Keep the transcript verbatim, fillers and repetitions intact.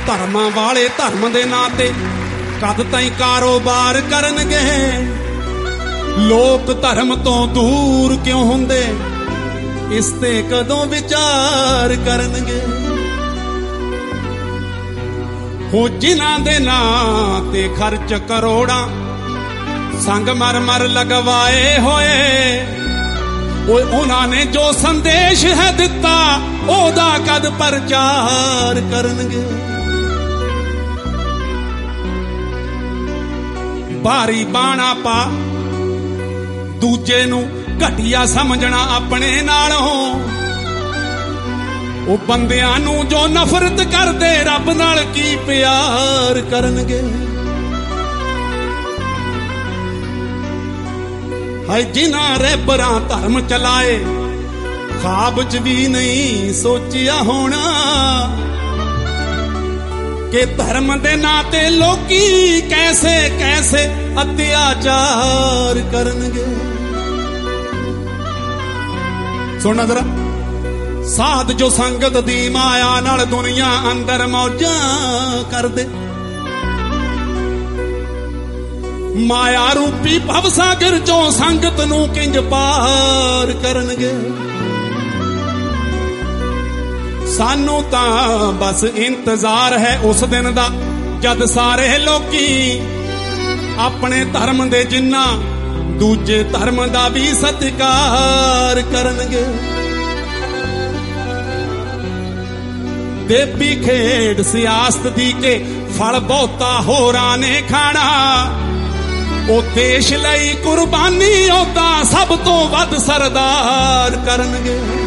ਧਰਮਾਂ ਵਾਲੇ ਧਰਮ ਦੇ ਨਾਂ ਤੇ ਕਦ ਤਾਈਂ ਕਾਰੋਬਾਰ ਕਰਨਗੇ। ਲੋਕ ਧਰਮ ਤੋਂ ਦੂਰ ਕਿਉਂ ਹੁੰਦੇ, ਇਸ ਤੇ ਕਦੋਂ ਵਿਚਾਰ ਕਰਨਗੇ। ਹੋ ਜਿਨ੍ਹਾਂ ਦੇ ਨਾਂ ਤੇ ਖਰਚ ਕਰੋੜਾਂ, ਸੰਗ ਮਰ ਮਰ ਲਗਵਾਏ ਹੋਏ, ਓਏ ਉਹਨਾਂ ਨੇ ਜੋ ਸੰਦੇਸ਼ ਹੈ ਦਿੱਤਾ, ਉਹਦਾ ਕਦ ਪ੍ਰਚਾਰ ਕਰਨਗੇ। ਭਾਰੀ ਬਾਣਾ ਪਾ ਦੂਜੇ ਨੂੰ ਘਟੀਆ ਸਮਝਣਾ ਆਪਣੇ ਨਾਲੋਂ, ਉਹ ਬੰਦਿਆਂ ਨੂੰ ਜੋ ਨਫ਼ਰਤ ਕਰਦੇ, ਰੱਬ ਨਾਲ ਕੀ ਪਿਆਰ ਕਰਨਗੇ। ਹਾਏ ਜਿਨ੍ਹਾਂ ਰਹਿਬਰਾਂ ਧਰਮ ਚਲਾਏ, ਖ਼ਾਬ ਚ ਵੀ ਨਹੀਂ ਸੋਚਿਆ ਹੋਣਾ ਕਿ ਧਰਮ ਦੇ ਨਾਂ ਤੇ ਲੋਕੀ ਕੈਸੇ ਕੈਸੇ ਅਤਿਆਚਾਰ ਕਰਨਗੇ। ਸੁਣ ਜ਼ਰਾ, ਸਾਧ ਜੋ ਸੰਗਤ ਦੀ ਮਾਇਆ ਨਾਲ ਦੁਨੀਆ ਅੰਦਰ ਮੌਜਾਂ ਕਰਦੇ, ਮਾਇਆ ਰੂਪੀ ਭਵ ਸਾਗਰ ਚੋਂ ਸੰਗਤ ਨੂੰ ਕਿੰਜ ਪਾਰ ਕਰਨਗੇ। ਸਾਨੂੰ ਤਾਂ ਬਸ ਇੰਤਜ਼ਾਰ ਹੈ ਉਸ ਦਿਨ ਦਾ, ਜਦ ਸਾਰੇ ਲੋਕੀ ਆਪਣੇ ਧਰਮ ਦੇ ਜਿੰਨਾ ਦੂਜੇ ਧਰਮ ਦਾ ਵੀ ਸਤਿਕਾਰ ਕਰਨਗੇ। ਦੇਵੀ ਖੇਡ ਸਿਆਸਤ ਦੀ ਕੇ ਫਲ ਬਹੁਤਾ ਹੋਰਾਂ ਨੇ ਖਾਣਾ, ਉਹ ਦੇਸ਼ ਲਈ ਕੁਰਬਾਨੀ ਉਹਦਾ ਸਭ ਤੋਂ ਵੱਧ ਸਰਦਾਰ ਕਰਨਗੇ।